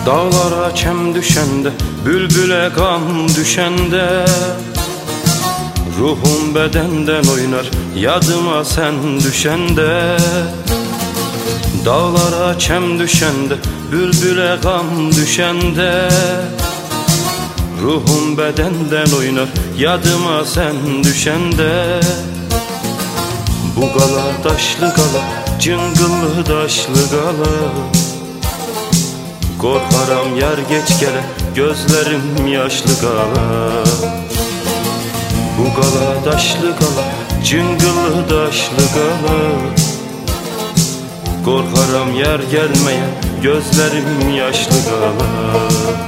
Dağlara çem düşende, bülbüle gam düşende, ruhum bedenden oynar yadıma sen düşende. Dağlara çem düşende, bülbüle gam düşende, ruhum bedenden oynar yadıma sen düşende. Bu gala taşlı gala, cıngıllı taşlı gala, korkaram yer geç gele, gözlerim yaşlı gala. Bu gala taşlı gala, cıngıllı taşlı gala, korkaram yer gelmeye, gözlerim yaşlı gala.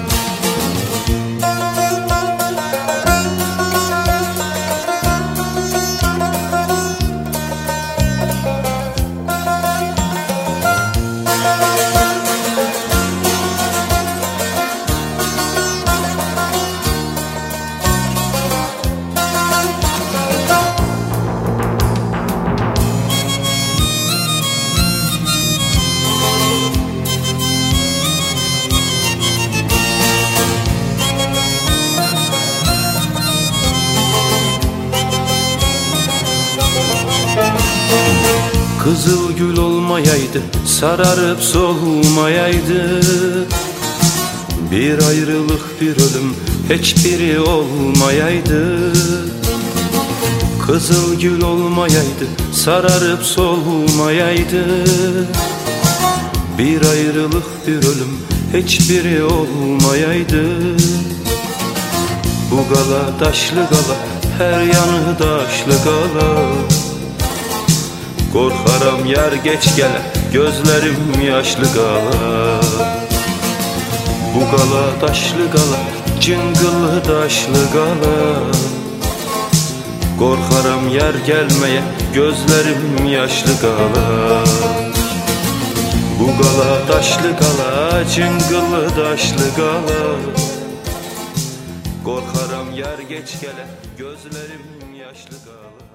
Kızıl gül olmayaydı, sararıp solmayaydı, bir ayrılık bir ölüm hiçbiri olmayaydı. Kızıl gül olmayaydı, sararıp solmayaydı, bir ayrılık bir ölüm hiçbiri olmayaydı. Bu gala taşlı gala, her yanı taşlı gala, korkaram yer geç gele, gözlerim yaşlı gala. Bu gala taşlı gala, cıngıllı taşlı gala, korkaram yer gelmeye, gözlerim yaşlı gala. Bu gala taşlı gala, cıngıllı taşlı gala, korkaram yer geç gele, gözlerim yaşlı gala.